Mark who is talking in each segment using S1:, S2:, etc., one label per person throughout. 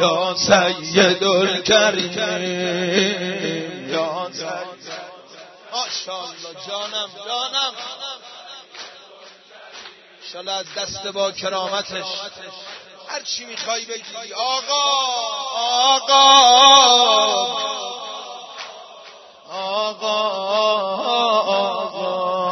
S1: یا سید الکریم یا سید. ماشاءالله جانم جانم، انشالله از دست با کرامتش هر چی میخوای بگی. آقا آقا آقا آقا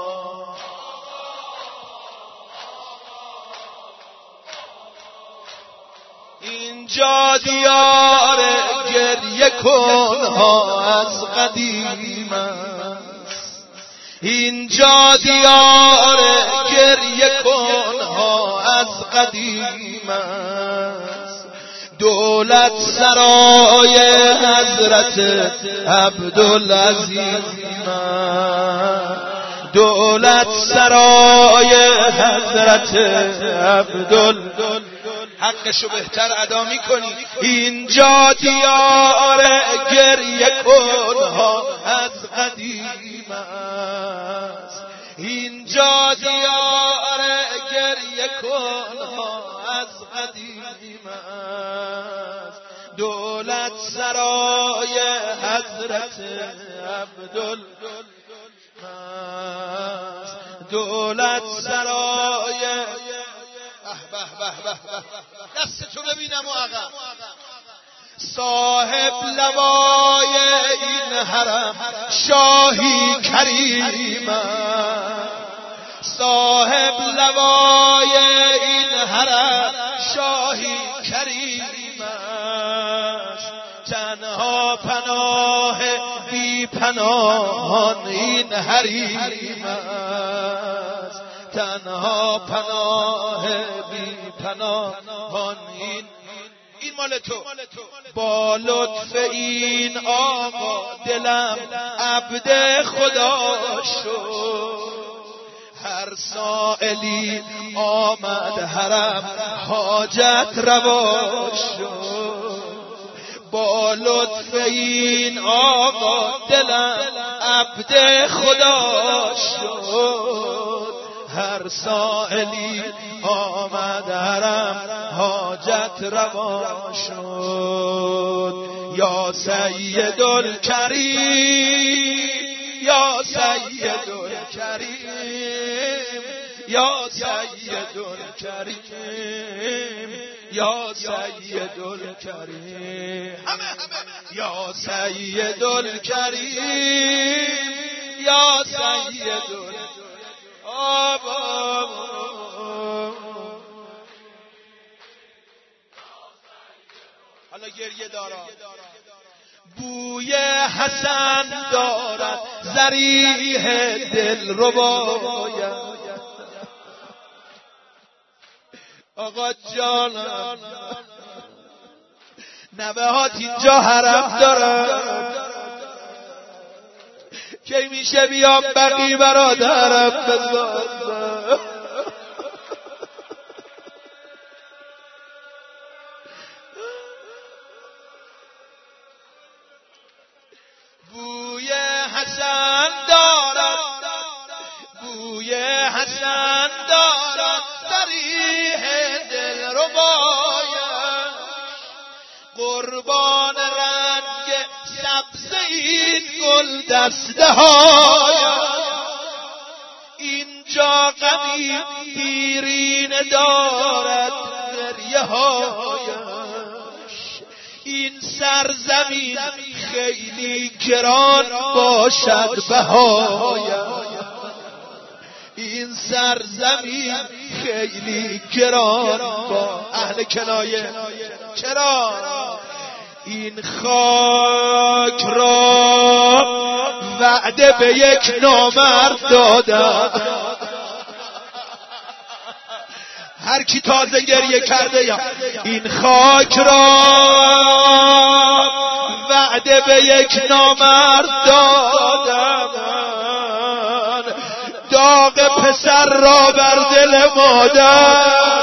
S1: اینجا دیار گریه کنها از قدیم است، اینجا دیار گریه کنها از قدیم است. دولت سرای حضرت عبدالعظیم است، دولت سرای حضرت عبدالعظیم. حقشو بهتر ادا میکنی. اینجا دیار گریه کنها از قدیم است، اینجا دیار گریه کنها از قدیم است. دولت سرای حضرت عبدالعظیم است، دولت سرای. دستتو ببینم و آقا صاحب لوای این حرم شاهی کریم، صاحب لوای این حرم شاهی کریم است. تنها پناه بی پناهان این حریم است، تنها پناه بی پناهان این مال تو. با لطف این آقا دلم عبد خدا شد، هر سائلی آمد حرم حاجت روا شد. با لطف این آقا دلم عبد خدا شد، هر سائلی آمد حرم حاجت روا شد. یا سید الکریم یا سید الکریم یا سید الکریم یا سید الکریم یا سید الکریم یا سید الکریم. حالا گریه دارا بوی حسن دارد ذریح دل رباید. آقا جانم نوهات اینجا حرم دارد، کی میشه بیام بقی برادرم بزازم. بوی حسن دارد، بوی حسن دارد ذریح دل ربایش. قربان رنگ سبز این گل دسته هایش، اینجا غمی پیرین دارد گریه هایش. این سرزمین خیلی گران باشد بهایش، این سرزمین خیلی گران با اهل کنایه. چرا این خاک را وعده به یک نامرد دادم؟ هر کی تازه گریه کرده یا این خاک را وعده به یک نامرد دادم. داغ پسر را بر دل مادر